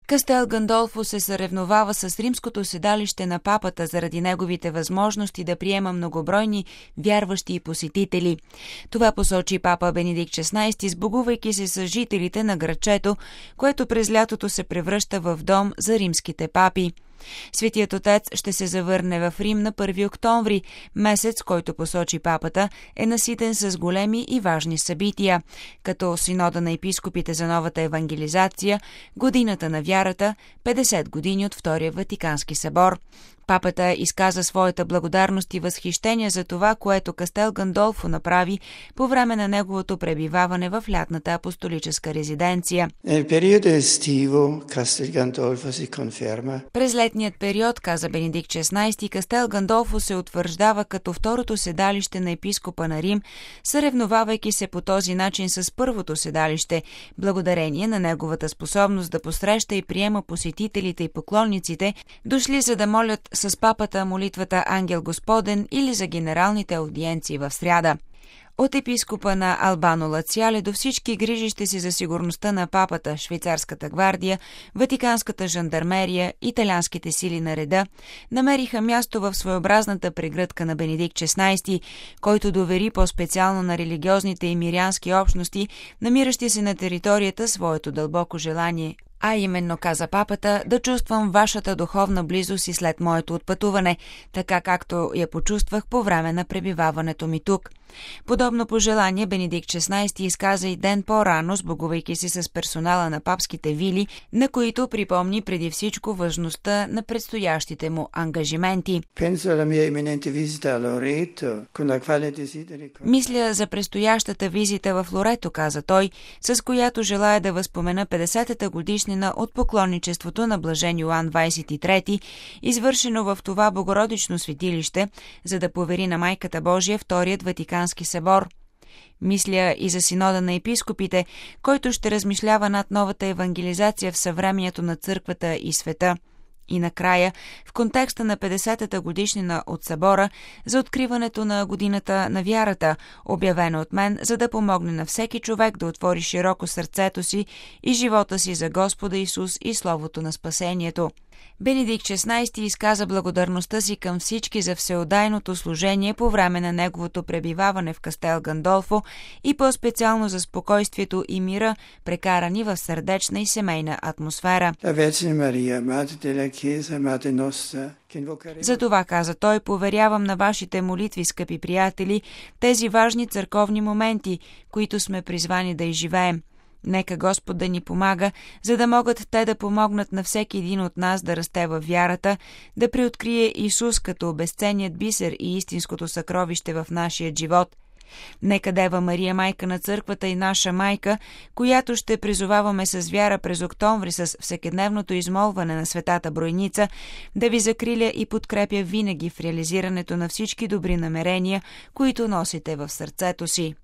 Кастел Гандолфо се съревновава с римското седалище на папата заради неговите възможности да приема многобройни вярващи и посетители. Това посочи папа Бенедикт XVI, сбогувайки се с жителите на градчето, което през лятото се превръща в дом за римските папи. Светият отец ще се завърне в Рим на 1 октомври, месец, който посочи папата, е наситен с големи и важни събития, като Синода на епископите за новата евангелизация, Годината на вярата, 50 години от Втория Ватикански събор. Папата изказа своята благодарност и възхищение за това, което Кастел Гандолфо направи по време на неговото пребиваване в лятната апостолическа резиденция. През летният период, каза Бенедикт XVI, Кастел Гандолфо се утвърждава като второто седалище на епископа на Рим, съревновавайки се по този начин с първото седалище, благодарение на неговата способност да посреща и приема посетителите и поклонниците, дошли за да молят с папата молитвата Ангел Господен или за генералните аудиенции в сряда. От епископа на Албано Лациале до всички грижещи се за сигурността на папата, швейцарската гвардия, ватиканската жандармерия, италианските сили на реда, намериха място в своеобразната прегръдка на Бенедикт XVI, който довери по-специално на религиозните и мирянски общности, намиращи се на територията, своето дълбоко желание. А именно, каза папата, да чувствам вашата духовна близост и след моето отпътуване, така както я почувствах по време на пребиваването ми тук. Подобно пожелание Бенедикт XVI изказа и ден по-рано, сбогувайки се с персонала на папските вили, на които припомни преди всичко важността на предстоящите му ангажименти. Мисля за предстоящата визита в Лорето, каза той, с която желая да възпомена 50-та годишнина от поклонничеството на блажен Йоан 23, извършено в това богородично светилище, за да повери на Майката Божия Вторият Ватикански събор. Мисля и за Синода на епископите, който ще размишлява над новата евангелизация в съвремието на църквата и света. И накрая, в контекста на 50-та годишнина от събора, за откриването на Годината на вярата, обявена от мен, за да помогне на всеки човек да отвори широко сърцето си и живота си за Господа Исус и Словото на спасението. Бенедикт XVI изказа благодарността си към всички за всеотдайното служение по време на неговото пребиваване в Кастел Гандолфо и по-специално за спокойствието и мира, прекарани в сърдечна и семейна атмосфера. За това, каза той, поверявам на вашите молитви, скъпи приятели, тези важни църковни моменти, които сме призвани да изживеем. Нека Господ да ни помага, за да могат те да помогнат на всеки един от нас да расте във вярата, да преоткрие Исус като безценният бисер и истинското съкровище в нашия живот. Нека Дева Мария, майка на църквата и наша майка, която ще призоваваме с вяра през октомври с всекидневното измолване на Светата Бройница, да ви закриля и подкрепя винаги в реализирането на всички добри намерения, които носите в сърцето си.